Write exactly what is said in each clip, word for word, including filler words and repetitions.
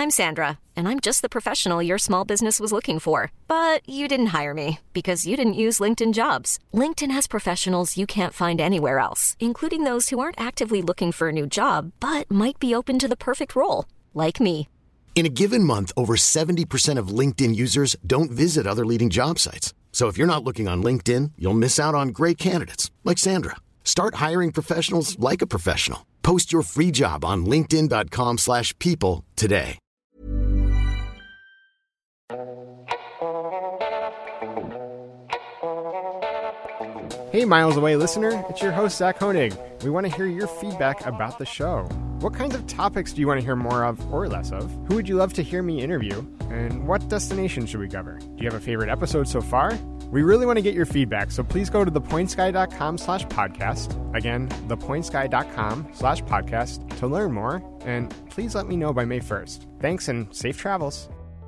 I'm Sandra, and I'm just the professional your small business was looking for. But you didn't hire me because you didn't use LinkedIn Jobs. LinkedIn has professionals you can't find anywhere else, including those who aren't actively looking for a new job, but might be open to the perfect role, like me. In a given month, over seventy percent of LinkedIn users don't visit other leading job sites. So if you're not looking on LinkedIn, you'll miss out on great candidates like Sandra. Start hiring professionals like a professional. Post your free job on linkedin dot com slash people today. Hey, Miles Away listener, it's your host, Zach Honig. We want to hear your feedback about the show. What kinds of topics do you want to hear more of or less of? Who would you love to hear me interview? And what destination should we cover? Do you have a favorite episode so far? We really want to get your feedback, so please go to thepointsguy.com slash podcast. Again, thepointsguy.com slash podcast to learn more. And please let me know by May first. Thanks and safe travels.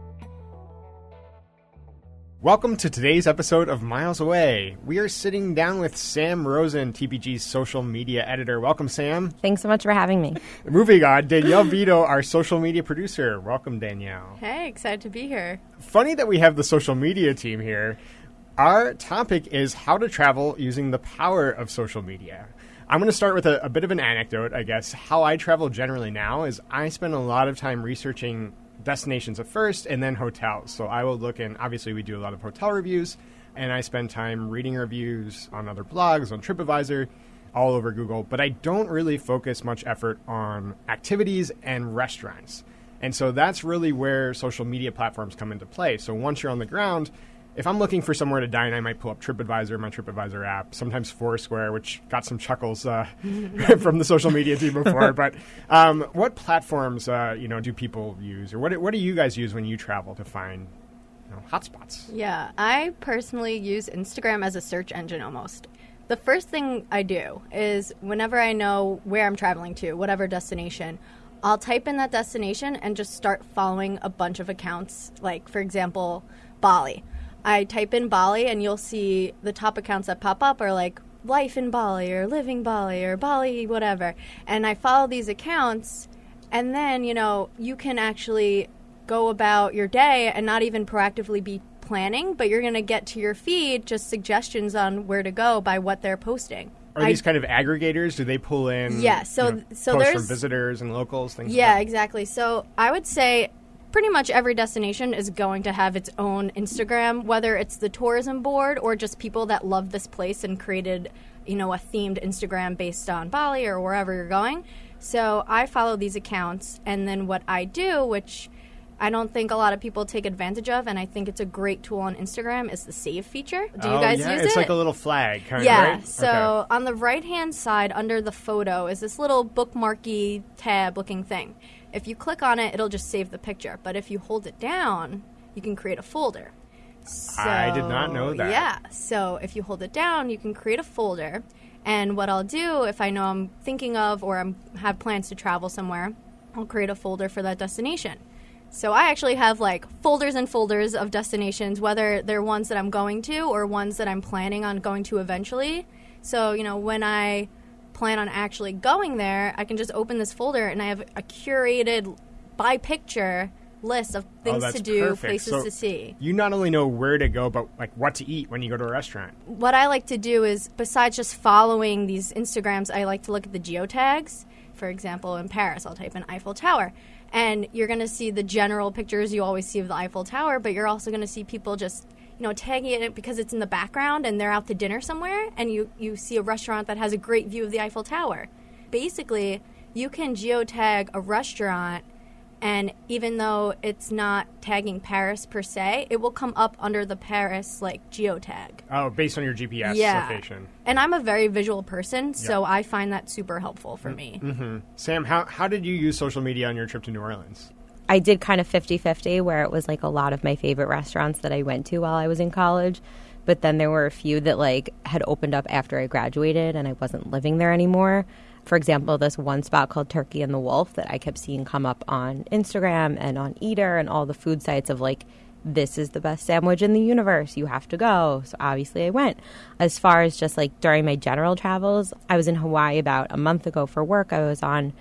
Welcome to today's episode of Miles Away. We are sitting down with Sam Rosen, T P G's social media editor. Welcome, Sam. Thanks so much for having me. Moving on, Danielle Vito, our social media producer. Welcome, Danielle. Hey, excited to be here. Funny that we have the social media team here. Our topic is how to travel using the power of social media. I'm going to start with a, a bit of an anecdote, I guess. How I travel generally now is I spend a lot of time researching destinations at first and then hotels. So I will look in, obviously we do a lot of hotel reviews, and I spend time reading reviews on other blogs, on TripAdvisor, all over Google, but I don't really focus much effort on activities and restaurants. And so that's really where social media platforms come into play. So once you're on the ground, if I'm looking for somewhere to dine, I might pull up TripAdvisor, my TripAdvisor app, sometimes Foursquare, which got some chuckles uh, from the social media team before. But um, what platforms, uh, you know, do people use, or what what do you guys use when you travel to find, you know, hotspots? Yeah, I personally use Instagram as a search engine almost. The first thing I do is whenever I know where I'm traveling to, whatever destination, I'll type in that destination and just start following a bunch of accounts. Like, for example, Bali. I type in Bali and you'll see the top accounts that pop up are like Life in Bali or Living Bali or Bali whatever. And I follow these accounts, and then, you know, you can actually go about your day and not even proactively be planning, but you're going to get to your feed just suggestions on where to go by what they're posting. Are I, these kind of aggregators? Do they pull in yeah, so, you know, so posts there's, from visitors and locals? Things yeah, like that? Exactly. So I would say pretty much every destination is going to have its own Instagram, whether it's the tourism board or just people that love this place and created, you know, a themed Instagram based on Bali or wherever you're going. So I follow these accounts, and then what I do, which I don't think a lot of people take advantage of, and I think it's a great tool on Instagram, is the save feature. Do you oh, guys yeah. use it's it? It's like a little flag, kind yeah, of, right? So okay. On the right-hand side under the photo is this little bookmarky tab-looking thing. If you click on it, it'll just save the picture. But if you hold it down, you can create a folder. So, I did not know that. Yeah. So if you hold it down, you can create a folder. And what I'll do, if I know I'm thinking of or I have plans to travel somewhere, I'll create a folder for that destination. So I actually have like folders and folders of destinations, whether they're ones that I'm going to or ones that I'm planning on going to eventually. So, you know, when I plan on actually going there, I can just open this folder and I have a curated by picture list of things oh, to do, perfect. places so to see. You not only know where to go, but like what to eat when you go to a restaurant. What I like to do is, besides just following these Instagrams, I like to look at the geotags. For example, in Paris, I'll type in Eiffel Tower. And you're going to see the general pictures you always see of the Eiffel Tower, but you're also going to see people just, you know, tagging it because it's in the background and they're out to dinner somewhere, and you, you see a restaurant that has a great view of the Eiffel Tower. Basically, you can geotag a restaurant, and even though it's not tagging Paris per se, it will come up under the Paris, like, geotag. Oh, based on your G P S yeah. location. And I'm a very visual person, so yeah. I find that super helpful for me. Mm-hmm. Sam, how, how did you use social media on your trip to New Orleans? I did kind of fifty-fifty, where it was like a lot of my favorite restaurants that I went to while I was in college. But then there were a few that like had opened up after I graduated and I wasn't living there anymore. For example, this one spot called Turkey and the Wolf that I kept seeing come up on Instagram and on Eater and all the food sites of like, this is the best sandwich in the universe. You have to go. So obviously I went. As far as just like during my general travels, I was in Hawaii about a month ago for work. I was on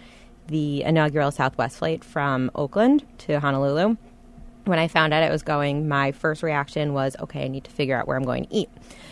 the inaugural Southwest flight from Oakland to Honolulu. When I found out I was going, my first reaction was, okay, I need to figure out where I'm going to eat.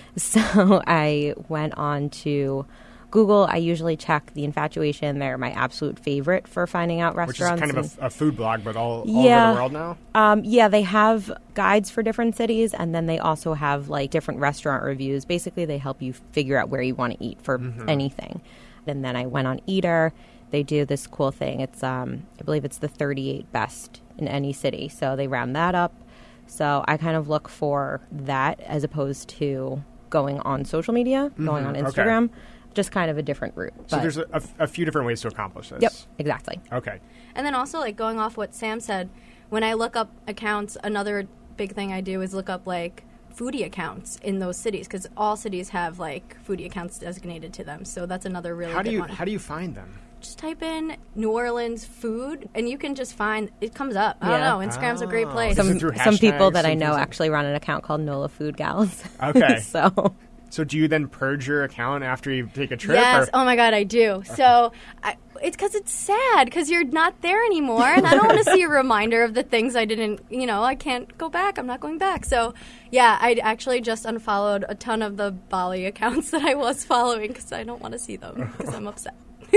So I went on to Google. I usually check The Infatuation. They're my absolute favorite for finding out restaurants. Which is kind of a, a food blog, but all, all yeah, over the world now? Um, yeah, they have guides for different cities, and then they also have like different restaurant reviews. Basically, they help you figure out where you want to eat for mm-hmm. anything. And then I went on Eater. They do this cool thing. It's, um, I believe it's the thirty-eight best in any city. So they round that up. So I kind of look for that as opposed to going on social media, mm-hmm. going on Instagram. Okay. Just kind of a different route. So there's a, a, a few different ways to accomplish this. Yep, exactly. Okay. And then also, like, going off what Sam said, when I look up accounts, another big thing I do is look up, like, foodie accounts in those cities, because all cities have, like, foodie accounts designated to them. So that's another really how good do you, one. How do you find them? Just type in New Orleans food, and you can just find, it comes up. I yeah. don't know. Instagram's oh. a great place. Some, some people that I know actually run an account called NOLA Food Gals. Okay. so... So do you then purge your account after you take a trip? Yes. Or? Oh, my God, I do. So I, it's because it's sad because you're not there anymore. And I don't want to see a reminder of the things I didn't, you know, I can't go back. I'm not going back. So, yeah, I actually just unfollowed a ton of the Bali accounts that I was following because I don't want to see them because I'm upset.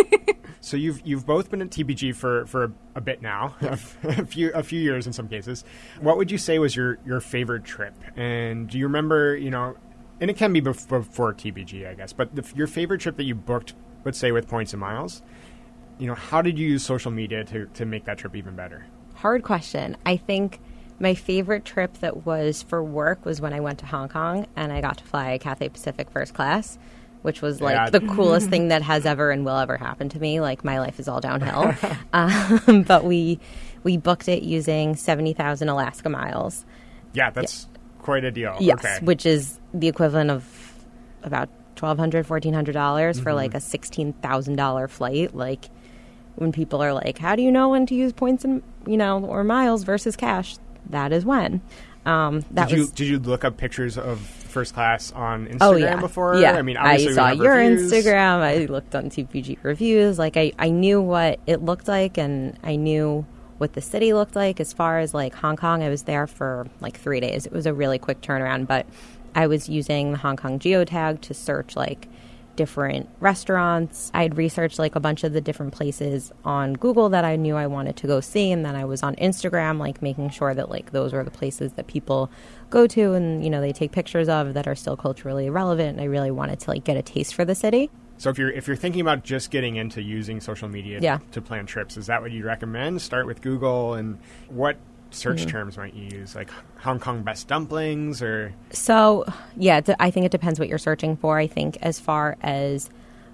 So you've you've both been at T B G for, for a, a bit now, a few a few years in some cases. What would you say was your, your favorite trip? And do you remember, you know, and it can be before, before T B G, I guess. But the, your favorite trip that you booked, let's say with Points and Miles, you know, how did you use social media to, to make that trip even better? Hard question. I think my favorite trip that was for work was when I went to Hong Kong and I got to fly Cathay Pacific first class, which was like yeah. the coolest thing that has ever and will ever happen to me. Like my life is all downhill. um, but we we booked it using seventy thousand Alaska miles. Yeah, that's... Yeah. Quite a deal. Yes, okay. Which is the equivalent of about twelve hundred dollars, fourteen hundred dollars mm-hmm. for like a sixteen thousand dollars flight. Like when people are like, how do you know when to use points and, you know, or miles versus cash? That is when. Um, that did, was, you, did you look up pictures of first class on Instagram oh, yeah. before? Yeah. I mean, I saw your reviews. Instagram. I looked on T P G reviews. Like I, I knew what it looked like and I knew what the city looked like. As far as like Hong Kong, I was there for like three days. It was a really quick turnaround, but I was using the Hong Kong geotag to search like different restaurants. I had researched like a bunch of the different places on Google that I knew I wanted to go see, and then I was on Instagram like making sure that like those were the places that people go to and, you know, they take pictures of that are still culturally relevant. And I really wanted to like get a taste for the city. So if you're if you're thinking about just getting into using social media yeah. to plan trips, is that what you'd recommend? Start with Google, and what search mm-hmm. terms might you use? Like Hong Kong best dumplings or? So, yeah, I think it depends what you're searching for. I think as far as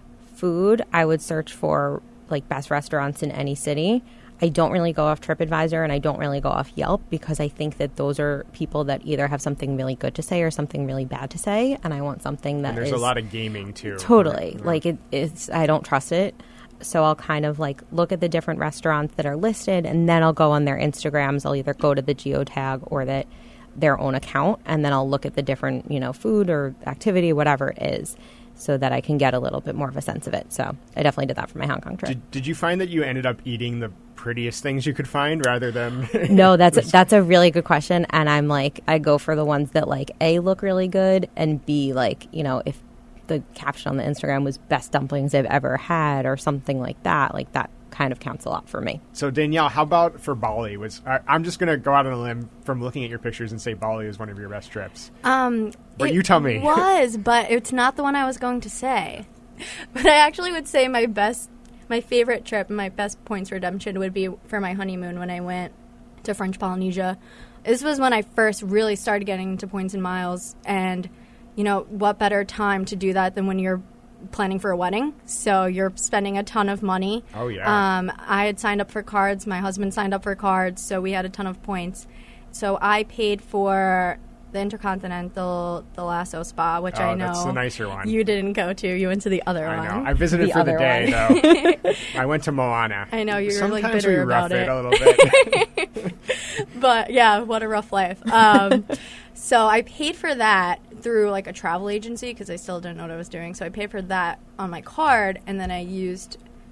food, I would search for like best restaurants in any city. I don't really go off TripAdvisor and I don't really go off Yelp because I think that those are people that either have something really good to say or something really bad to say, and I want something that and there's is... a lot of gaming, too. Totally. Yeah. Like, it, it's I don't trust it. So I'll kind of, like, look at the different restaurants that are listed, and then I'll go on their Instagrams. I'll either go to the geotag or that their own account, and then I'll look at the different, you know, food or activity, whatever it is, so that I can get a little bit more of a sense of it. So I definitely did that for my Hong Kong trip. Did, did you find that you ended up eating the prettiest things you could find rather than... No, that's that's a really good question. And I'm like, I go for the ones that like A, look really good, and B, like, you know, if the caption on the Instagram was best dumplings I've ever had or something like that, like that kind of counts a lot for me. So Danielle, how about for Bali? Was I, I'm just going to go out on a limb from looking at your pictures and say Bali is one of your best trips. Um, but you tell me. It was, but it's not the one I was going to say. But I actually would say my best, my favorite trip, my best points redemption would be for my honeymoon when I went to French Polynesia. This was when I first really started getting into points and miles, and you know, what better time to do that than when you're planning for a wedding? So you're spending a ton of money. Oh, yeah. Um, I had signed up for cards. My husband signed up for cards, so we had a ton of points. So I paid for the Intercontinental, the Lasso Spa, which oh, I know that's the nicer one. You didn't go to. You went to the other I one. I know. I visited the for the day, though. I went to Moana. I know. You were Sometimes like bitter we about rough it. it a little bit. But, yeah, what a rough life. Um, so I paid for that through like a travel agency because I still didn't know what I was doing. So I paid for that on my card, and then I used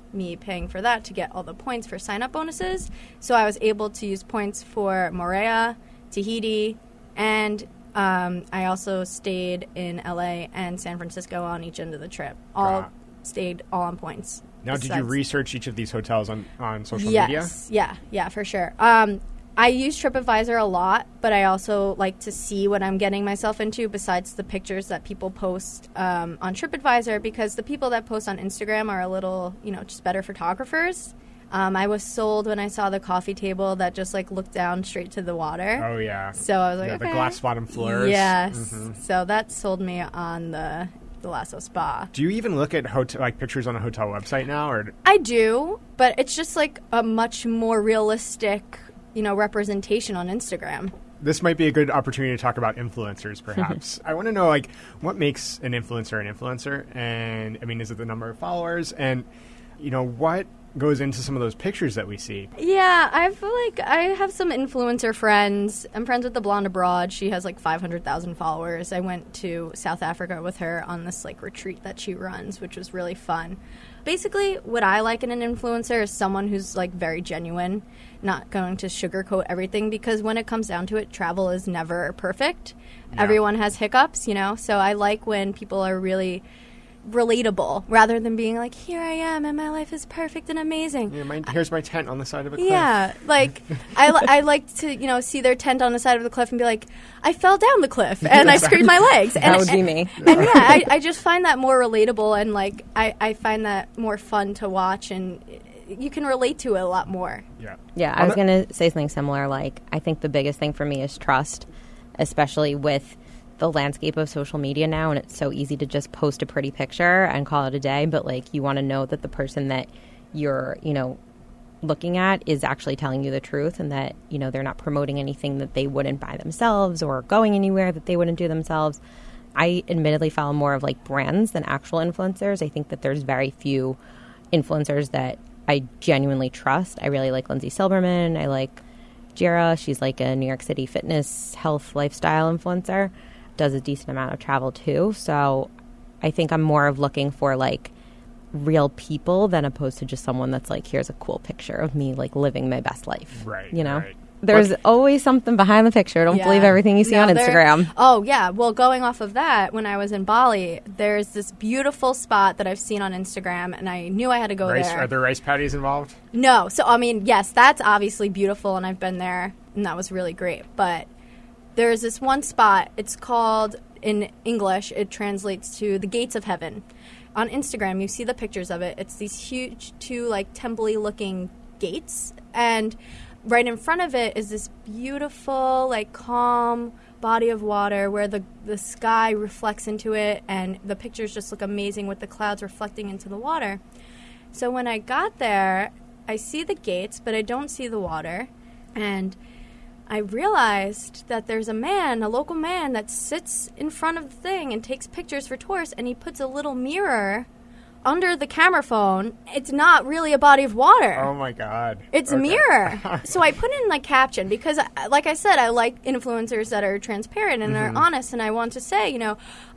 me paying for that to get all the points for sign-up bonuses. So I was able to use points for Moorea, Tahiti, and um, I also stayed in L A and San Francisco on each end of the trip. All Wow. stayed all on points. Now, did you Besides- research each of these hotels on, on social yes. media? Yeah, yeah, for sure. Um, I use TripAdvisor a lot, but I also like to see what I'm getting myself into besides the pictures that people post um, on TripAdvisor, because the people that post on Instagram are a little, you know, just better photographers. Um, I was sold when I saw the coffee table that just, like, looked down straight to the water. Oh, yeah. So I was like, Yeah, okay. the glass bottom floors. Yes. Mhm. So that sold me on the, the Lasso Spa. Do you even look at hotel, like pictures on a hotel website now? Or I do, but it's just like a much more realistic, you know, representation on Instagram. this might be a good opportunity to talk about influencers, perhaps. I want to know, like, what makes an influencer an influencer? And, I mean, is it the number of followers? And, you know, what goes into some of those pictures that we see? Yeah, I feel like I have some influencer friends. I'm friends with the Blonde Abroad. She has like five hundred thousand followers. I went to South Africa with her on this like retreat that she runs, which was really fun. Basically, what I like in an influencer is someone who's like very genuine, not going to sugarcoat everything, because when it comes down to it, travel is never perfect. Yeah. Everyone has hiccups, you know? So I like when people are really relatable rather than being like, here I am and my life is perfect and amazing. Yeah, my, here's my tent on the side of a cliff. Yeah, like I, li- I like to, you know, see their tent on the side of the cliff and be like, I fell down the cliff and I scraped my legs. And, That would be and- me. And yeah, I, I just find that more relatable, and like I, I find that more fun to watch, and you can relate to it a lot more. Yeah. Yeah, I was going to say something similar. Like, I think the biggest thing for me is trust, especially with the landscape of social media now, and it's so easy to just post a pretty picture and call it a day. But, like, you want to know that the person that you're, you know, looking at is actually telling you the truth, and that, you know, they're not promoting anything that they wouldn't buy themselves or going anywhere that they wouldn't do themselves. I admittedly follow more of, like, brands than actual influencers. I think that there's very few influencers that I genuinely trust. I really like Lindsay Silberman. I like Jira. She's like a New York City fitness, health, lifestyle influencer. Does a decent amount of travel too. So I think I'm more of looking for like real people than opposed to just someone that's like, here's a cool picture of me like living my best life. Right, You know? right. There's What- always something behind the picture. Don't Yeah. believe everything you see No, on there- Instagram. Oh, yeah. Well, going off of that, when I was in Bali, there's this beautiful spot that I've seen on Instagram, and I knew I had to go Rice, there. are there rice patties involved? No. So, I mean, yes, that's obviously beautiful, and I've been there, and that was really great. But there's this one spot. It's called, in English, it translates to the Gates of Heaven. On Instagram, you see the pictures of it. It's these huge, two, like, temple-y looking gates, and right in front of it is this beautiful, like, calm body of water where the the sky reflects into it, and the pictures just look amazing with the clouds reflecting into the water. So when I got there, I see the gates, but I don't see the water. And I realized that there's a man, a local man, that sits in front of the thing and takes pictures for tourists, and he puts a little mirror under the camera phone. It's not really a body of water. Oh, my God. It's a Okay. mirror. So I put in like caption because, uh, like I said, I like influencers that are transparent and Mm-hmm. are honest. And I want to say, you know,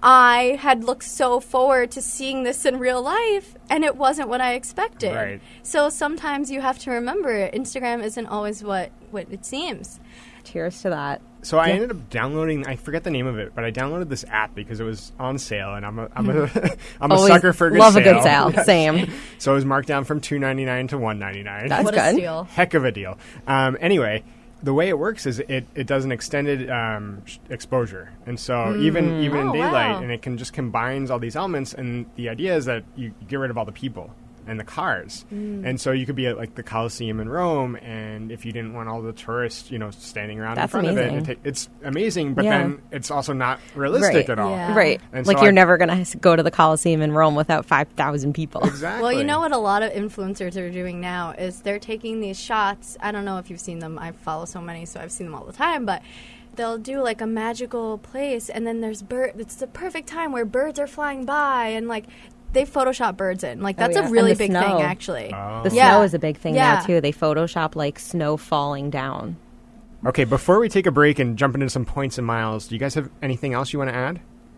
I had looked so forward to seeing this in real life, and it wasn't what I expected. Right. So sometimes you have to remember, Instagram isn't always what, what it seems. Cheers to that. So I Yeah. ended up downloading. I forget the name of it, but I downloaded this app because it was on sale, and I'm a I'm a I'm a Always sucker for a good love sale. a good sale. Yes. Same. So it was marked down from two ninety nine to one ninety nine. That's what good. a steal. Heck of a deal. Um, anyway, the way it works is it, it does an extended um, sh- exposure, and so even even in Oh, daylight, wow. and it can just combines all these elements. And the idea is that you get rid of all the people and the cars, Mm. and so you could be at like the Colosseum in Rome, and if you didn't want all the tourists, you know, standing around That's in front amazing. of it, it ta- it's amazing. But Yeah. then it's also not realistic Right. at all. Yeah. Right. And like so you're I- never going to go to the Colosseum in Rome without five thousand people. Exactly. Well, you know what a lot of influencers are doing now is they're taking these shots. I don't know if you've seen them. I follow so many, so I've seen them all the time. But they'll do like a magical place, and then there's bird. It's the perfect time where birds are flying by, and like they Photoshop birds in. Like Oh, that's yeah. a And really the big snow. thing, actually. Oh. The Yeah. snow is a big thing Yeah. now, too. They Photoshop, like, snow falling down. Okay, before we take a break and jump into some points and miles, do you guys have anything else you want to add?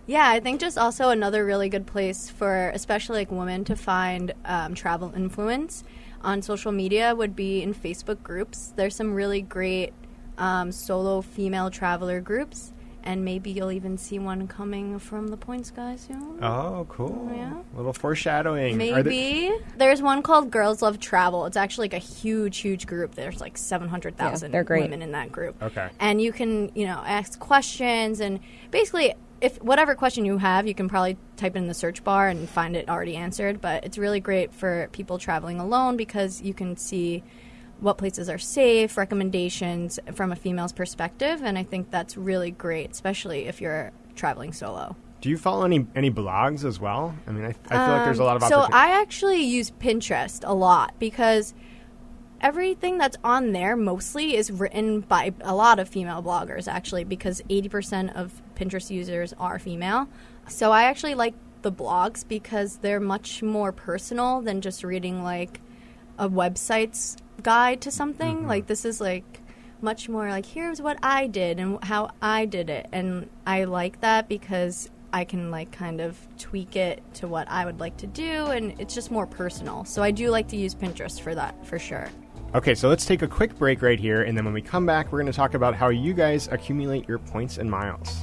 Yeah, I think just also another really good place for especially like women to find um, travel influence on social media would be in Facebook groups. There's some really great um, solo female traveler groups, and maybe you'll even see one coming from the Points Guy soon. Oh, cool. Yeah. A little foreshadowing. Maybe. There- There's one called Girls Love Travel. It's actually like a huge, huge group. There's like seven hundred thousand Yeah, they're great. women in that group. Okay. And you can, you know, ask questions, and basically if whatever question you have, you can probably type it in the search bar and find it already answered. But it's really great for people traveling alone because you can see what places are safe, recommendations from a female's perspective, and I think that's really great, especially if you're traveling solo. Do you follow any any blogs as well? I mean, I, I feel like there's a lot of Um, So opportunity. I actually use Pinterest a lot because everything that's on there mostly is written by a lot of female bloggers, actually, because eighty percent of Pinterest users are female. So I actually like the blogs because they're much more personal than just reading like a website's guide to something. Mm-hmm. Like this is like much more like, here's what I did and how I did it. And I like that because I can like kind of tweak it to what I would like to do, and it's just more personal. So I do like to use Pinterest for that, for sure. Okay, so let's take a quick break right here, and then when we come back, we're going to talk about how you guys accumulate your points and miles.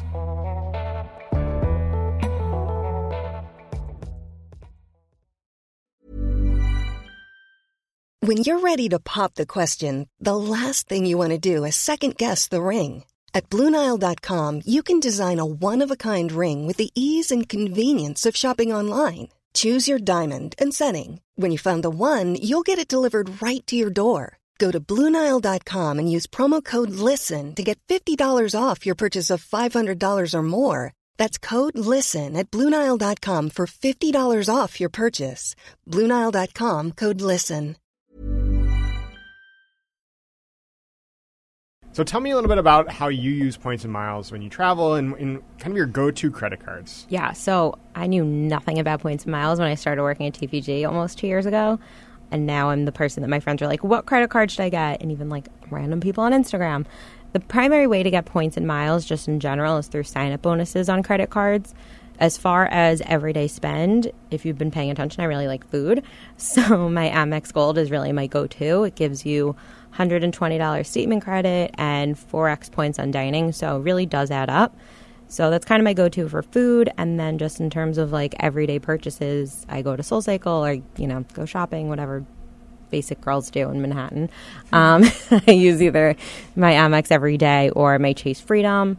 When you're ready to pop the question, the last thing you want to do is second-guess the ring. At Blue Nile dot com, you can design a one-of-a-kind ring with the ease and convenience of shopping online. Choose your diamond and setting. When you find the one, you'll get it delivered right to your door. Go to Blue Nile dot com and use promo code LISTEN to get fifty dollars off your purchase of five hundred dollars or more. That's code LISTEN at Blue Nile dot com for fifty dollars off your purchase. Blue Nile dot com, code LISTEN. So tell me a little bit about how you use points and miles when you travel and, and kind of your go-to credit cards. Yeah, so I knew nothing about points and miles when I started working at T P G almost two years ago. And now I'm the person that my friends are like, what credit card should I get? And even like random people on Instagram. The primary way to get points and miles just in general is through sign-up bonuses on credit cards. As far as everyday spend, if you've been paying attention, I really like food. So my Amex Gold is really my go-to. It gives you one hundred twenty dollars statement credit and four x points on dining. So it really does add up. So that's kind of my go-to for food. And then just in terms of like everyday purchases, I go to SoulCycle or, you know, go shopping, whatever basic girls do in Manhattan. Um, I use either my Amex every day or my Chase Freedom.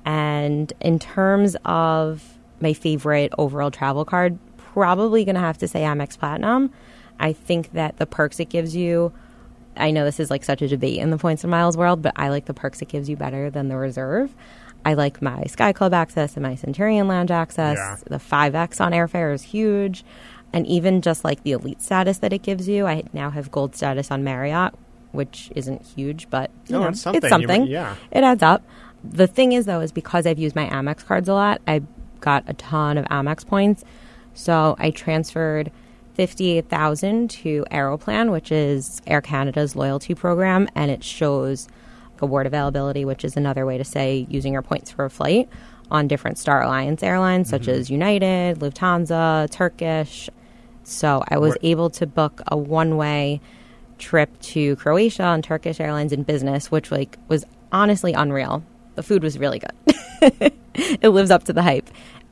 And in terms of my favorite overall travel card, probably going to have to say Amex Platinum. I think that the perks it gives you, I know this is like such a debate in the points and miles world, but I like the perks it gives you better than the reserve. I like my Sky Club access and my Centurion Lounge access. Yeah. The five x on airfare is huge. And even just like the elite status that it gives you, I now have gold status on Marriott, which isn't huge, but you No, know, it's something. it's something. You- yeah. It adds up. The thing is, though, is because I've used my Amex cards a lot, I got a ton of Amex points. So I transferred fifty-eight thousand to Aeroplan, which is Air Canada's loyalty program, and it shows award availability, which is another way to say using your points for a flight on different Star Alliance airlines, such as United, Lufthansa, Turkish. So I was What- able to book a one-way trip to Croatia on Turkish Airlines in business, which like was honestly unreal. The food was really good. It lives up to the hype.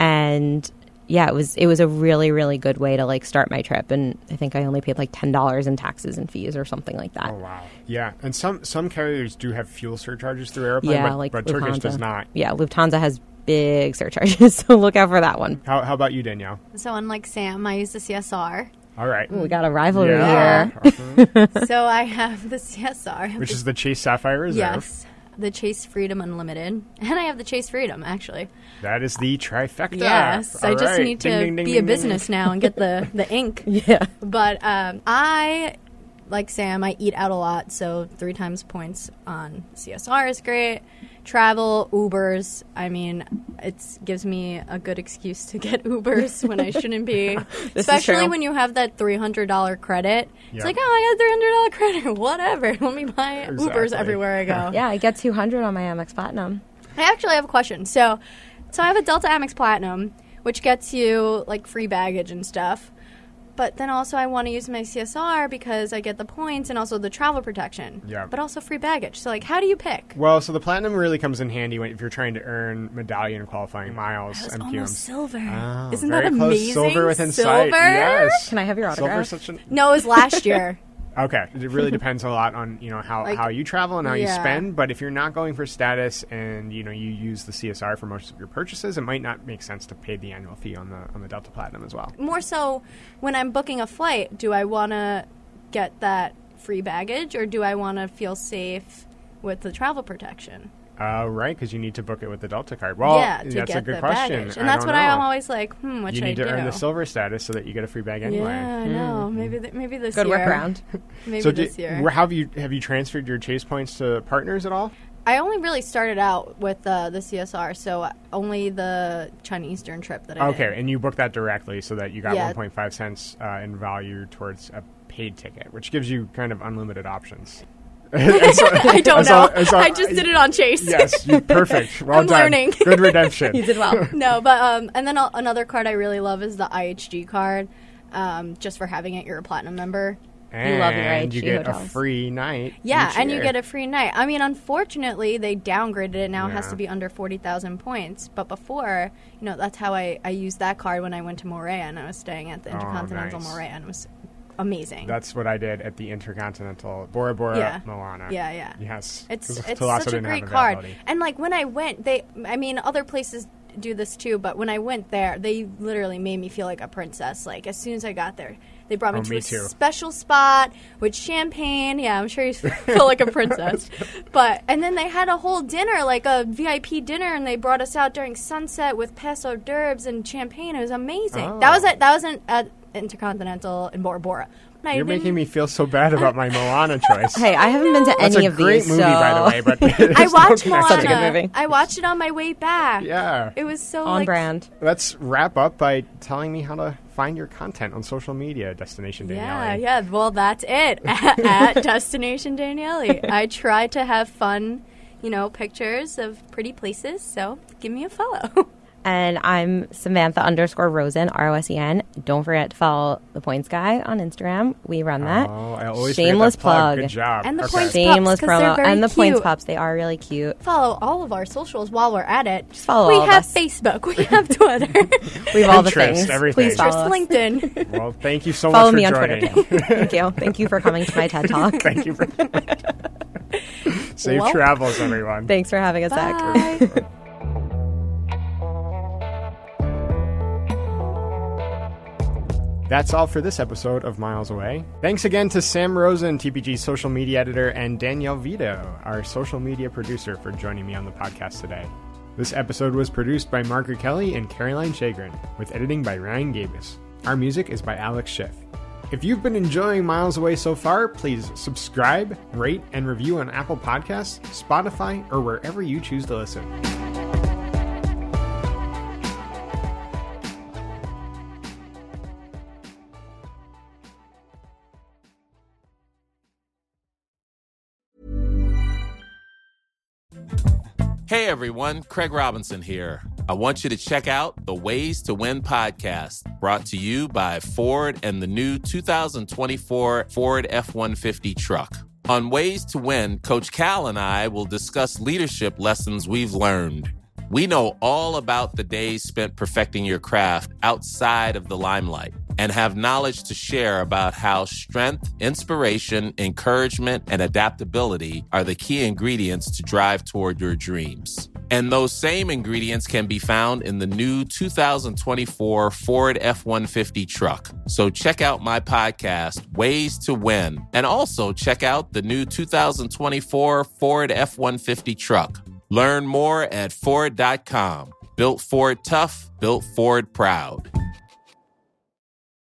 And yeah, it was it was a really, really good way to like start my trip. And I think I only paid like ten dollars in taxes and fees or something like that. Oh, wow. Yeah, and some, some carriers do have fuel surcharges through Airplane, Yeah, but, like but Lufthansa. Turkish does not. Yeah, Lufthansa has big surcharges, so look out for that one. How, how about you, Danielle? So unlike Sam, I use the C S R. All right. Ooh, we got a rivalry Yeah. here. So I have the C S R. I have Which the- is the Chase Sapphire Reserve. Yes. The Chase Freedom Unlimited. And I have the Chase Freedom, actually. That is the trifecta. Yes. All I just right. need to Ding, ding, ding, be ding, a ding, business ding. now and get the, the ink. Yeah. But um, I, like Sam, I eat out a lot, so three times points on C S R is great. Travel, Ubers, I mean, it gives me a good excuse to get Ubers when I shouldn't be. This is Especially true. when you have that three hundred dollars credit. It's Yeah. like, oh, I got three hundred dollars credit. Whatever. Let me buy Ubers Exactly. everywhere I go. Yeah, I get two hundred on my Amex Platinum. I actually have a question. So, So I have a Delta Amex Platinum, which gets you like free baggage and stuff. But then also I want to use my C S R because I get the points and also the travel protection. Yeah. But also free baggage. So like, how do you pick? Well, so the Platinum really comes in handy when, if you're trying to earn medallion qualifying miles. That was M Q Ms. almost silver. Oh, Isn't very that close. amazing? Silver within Silver? sight. Yes. Can I have your autograph? Silver's such an... No, it was last year. Okay. It really depends a lot on, you know, how, Like, how you travel and how you yeah. spend. But if you're not going for status and, you know, you use the C S R for most of your purchases, it might not make sense to pay the annual fee on the on the Delta Platinum as well. More so, when I'm booking a flight, do I want to get that free baggage or do I want to feel safe with the travel protection? Uh, right, because you need to book it with the Delta card. Well, yeah, to that's get a good the question. baggage. And I that's don't what know. I'm always like, hmm, what You should need I to do? earn the silver status so that you get a free bag anyway. Yeah, I know. Maybe th- maybe this Good year. workaround. Maybe So do, this year. where- have you have you transferred your Chase points to partners at all? I only really started out with uh, the C S R, so only the China Eastern trip that I Okay, did. and you booked that directly so that you got Yeah. one point five cents uh, in value towards a paid ticket, which gives you kind of unlimited options. And so- I don't and so- know. and so- I just did it on Chase. Yes, you, perfect. Well I'm done. learning. Good redemption. You did well. No, but um, and then a- another card I really love is the I H G card. Um, just for having it, you're a platinum member. And love your you I H G get hotels. a free night. Yeah, each and you year. get a free night. I mean, unfortunately, they downgraded it. Now it has Yeah. to be under forty thousand points. But before, you know, that's how I, I used that card when I went to Moorea and I was staying at the Oh, Intercontinental nice. Moorea, and it was amazing. That's what I did at the Intercontinental Bora Bora Yeah. Moana. Yeah, yeah. Yes. It's 'Cause it's Thalassa such a didn't have great card. availability. And like when I went, they I mean other places do this too, but when I went there, they literally made me feel like a princess. Like as soon as I got there, they brought me Oh, to me a too. special spot with champagne. Yeah, I'm sure you feel like a princess. But and then they had a whole dinner, like a V I P dinner, and they brought us out during sunset with past hors d'oeuvres and champagne. It was amazing. Oh. That was at that was an, at Intercontinental in Bora Bora. And I You're didn't- making me feel so bad about my Moana choice. Hey, I haven't been to That's any a of great these. movie, so by the way. But I there's no watched connection. Moana. Such a good movie. I watched it on my way back. Yeah. It was so on like, brand. Let's wrap up by telling me how to find your content on social media, Destination Yeah, Daniele. yeah. Well, that's it. at, at Destination Daniele. I try to have fun, you know, pictures of pretty places. So give me a follow. And I'm Samantha underscore Rosen, R O S E N. Don't forget to follow the Points Guy on Instagram. We run that. Oh, I always forget Shameless that plug. plug. Good job. And the Okay. Points Shameless Pups, 'cause they're promo. very And the Points cute. Pups. They are really cute. Follow all of our socials while we're at it. Just follow we all of have us. Facebook. We have Twitter. We have all the Pinterest, things. everything. Please follow Just us. LinkedIn. Well, thank you so Follow much me for on joining. Twitter, too. Thank you. Thank you for coming to my TED Talk. Thank you for Safe Well. travels, everyone. Thanks for having us, Zach. Bye. That's all for this episode of Miles Away. Thanks again to Sam Rosen, T P G's social media editor, and Danielle Vito, our social media producer, for joining me on the podcast today. This episode was produced by Margaret Kelly and Caroline Chagrin, with editing by Ryan Gabus. Our music is by Alex Schiff. If you've been enjoying Miles Away so far, please subscribe, rate, and review on Apple Podcasts, Spotify, or wherever you choose to listen. Hey everyone, Craig Robinson here. I want you to check out the Ways to Win podcast, brought to you by Ford and the new two thousand twenty-four Ford F one fifty truck. On Ways to Win, Coach Cal and I will discuss leadership lessons we've learned. We know all about the days spent perfecting your craft outside of the limelight and have knowledge to share about how strength, inspiration, encouragement, and adaptability are the key ingredients to drive toward your dreams. And those same ingredients can be found in the new two thousand twenty-four Ford F one fifty truck. So check out my podcast, Ways to Win, and also check out the new two thousand twenty-four Ford F one fifty truck. Learn more at Ford dot com. Built Ford tough, built Ford proud.